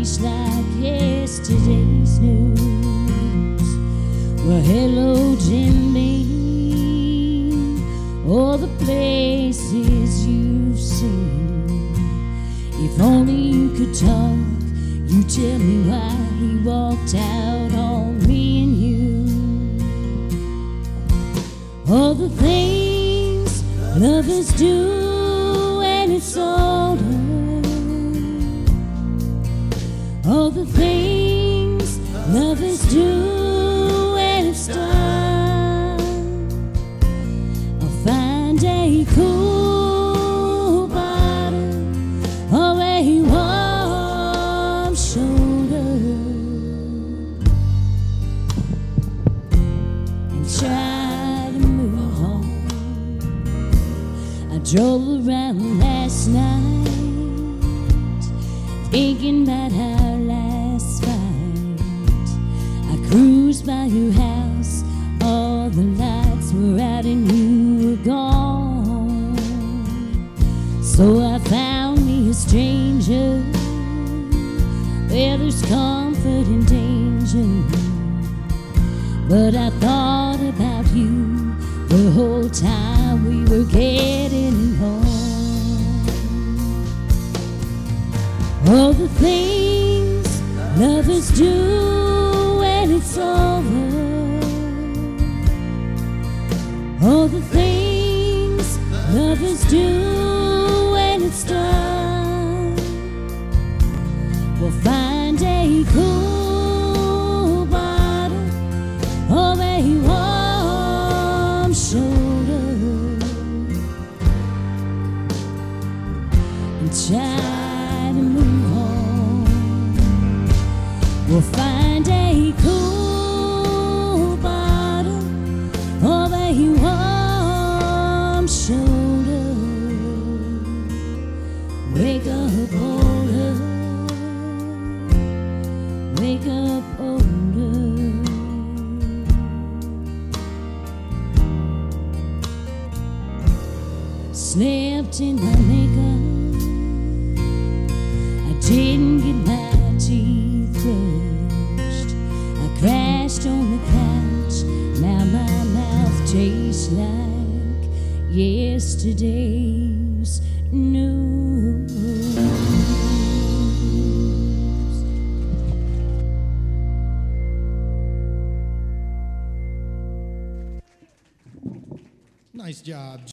tastes like yesterday's news. Well, hello, Jim Beam, all the places you've seen. If only you could talk, you tell me why he walked out on me and you. All the things lovers do when it's older, all the things lovers do when it's done. I'll find a cool bottle or a warm shoulder and try to move on. I drove around last night thinking about our last fight. I cruised by your house, all the lights were out and you were gone. So I found me a stranger where there's comfort and danger. But I thought about you the whole time we were getting home. All the things lovers do when it's over, all the things lovers do when it's done. We'll find a cool bottle or a warm shoulder and try to move on. We'll find a cool bottle or a warm shoulder. Wake up older, wake up older. Slept in my makeup, I didn't get my teeth brushed. I crashed on the couch, now my mouth tastes like yesterday's news. Nice job.